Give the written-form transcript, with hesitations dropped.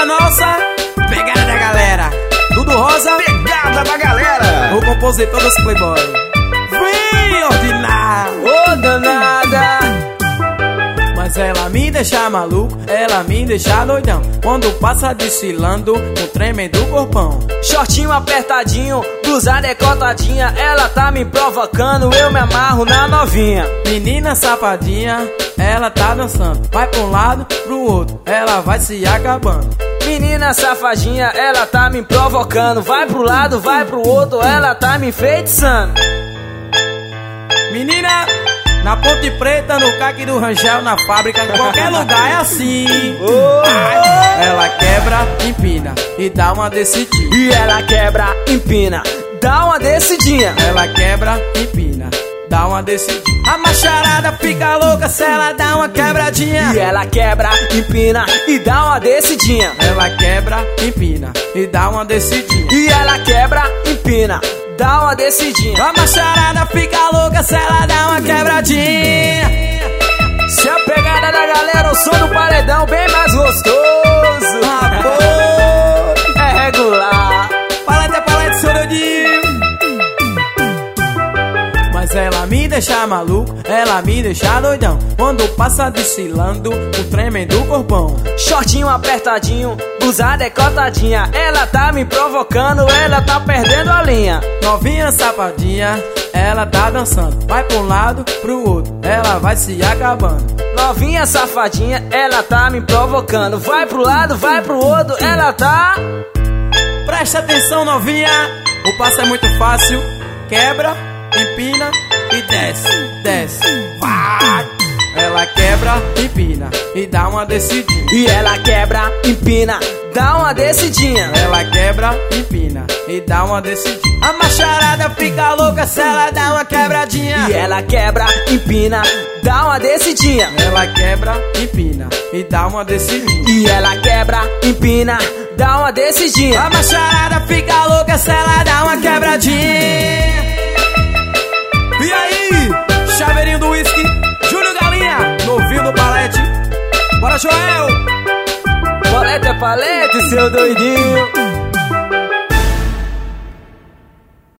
Pegada nossa, pegada da galera. Dudu Rosa, pegada da galera. O compositor dos Playboy. Vem ordinar, ô danada. Mas ela me deixa maluco, ela me deixa doidão. Quando passa desfilando com tremendo corpão. Shortinho apertadinho, blusa decotadinha. Ela tá me provocando, eu me amarro na novinha. Menina safadinha, ela tá dançando. Vai pra um lado, pro outro, ela vai se acabando. Menina safadinha, ela tá me provocando. Vai pro lado, vai pro outro, ela tá me enfeitiçando. Menina, na Ponte Preta, no Caque do Rangel, na fábrica, em qualquer lugar é assim. Ela quebra, empina e dá uma descidinha. E ela quebra, empina, dá uma descidinha. Ela quebra, empina, dá uma descidinha. A macharada fica louca se ela dá uma quebradinha. E ela quebra, empina e dá uma descidinha. Ela quebra, empina e dá uma descidinha. E ela quebra, empina, dá uma descidinha. A macharada fica louca se ela dá uma quebradinha. Se a pegada da galera, o som do paredão bem mais gostoso. É regular. Palete, Sorodinho. Mas ela me deixa maluco, ela me deixa doidão. Quando passa desfilando com tremendo corpão. Shortinho apertadinho, blusa decotadinha. Ela tá me provocando, ela tá perdendo a linha. Novinha safadinha, ela tá dançando. Vai pra um lado, pro outro, ela vai se acabando. Novinha safadinha, ela tá me provocando. Vai pro lado, vai pro outro, ela tá... Presta atenção, novinha, o passo é muito fácil. Quebra, empina e desce, desce, vai. Ela quebra, empina e dá uma descidinha. E ela quebra, empina, dá uma descidinha. Ela quebra, empina e dá uma descidinha. A macharada fica louca se ela dá uma quebradinha. E ela quebra, empina, dá uma descidinha. Ela quebra, empina e dá uma descidinha. E ela quebra, empina, dá uma descidinha. A macharada fica louca se ela dá uma quebradinha. E aí, chaveirinho do whisky, Júlio Galinha, novinho do Palete. Bora, Joel! Palete é palete, seu doidinho.